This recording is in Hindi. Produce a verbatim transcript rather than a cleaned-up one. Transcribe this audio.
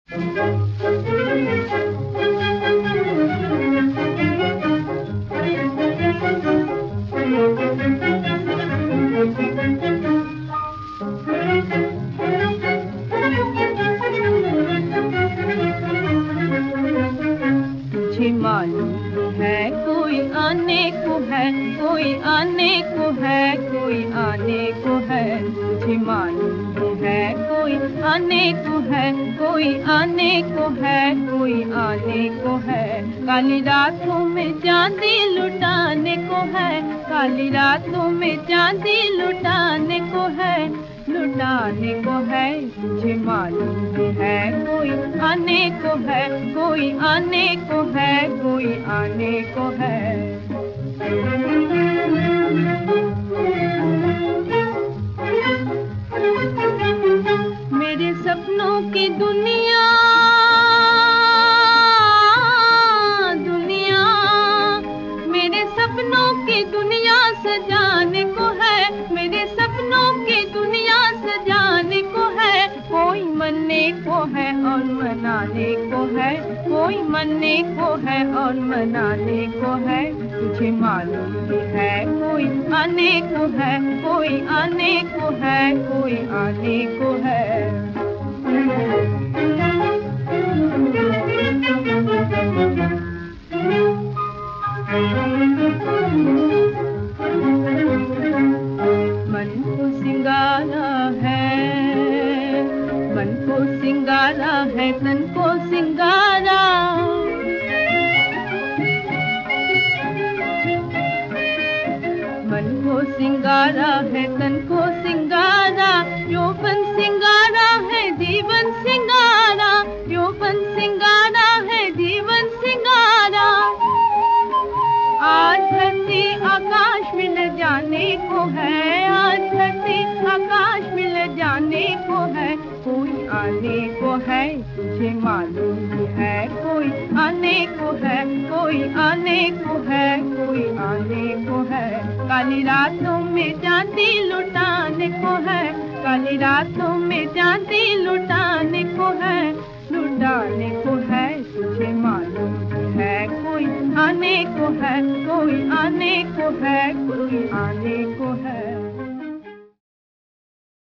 तुझे मालूम है कोई आने को है, कोई आने को है, कोई आने को है। तुझे मालूम है कोई आने को है, कोई आने को है, कोई आने को है। काली रातों में चांदी लुटाने को है, काली रातों में चांदी लुटाने को है, लुटाने को है। तुझे मालूम है कोई आने को है, कोई आने को है, कोई आने को है। मेरे सपनों की दुनिया दुनिया मेरे सपनों की दुनिया सजाने को है, मेरे सपनों की दुनिया सजाने को है। कोई मनने को है और मनाने को है, कोई मनने को है और मनाने को है। तुझे मालूम है कोई आने को है, कोई आने को है, कोई आने को है। मन को सिंगारा है, मन को सिंगारा है, तन को सिंगारा। मन को सिंगारा है, तन को सिंगारा। यौवन सिंगारा है, जीवन सिंगारा, यौवन सिंगारा है, जीवन सिंगारा। आज धरती आकाश मिल जाने को है, आज धरती आकाश मिल जाने को है। कोई आने को है, तुझे मालूम है कोई आने को है, कोई आने को है, कोई आने को है। काली रातों में चांदी लुटाने को है, काली रातों में चांदी लुटाने को है।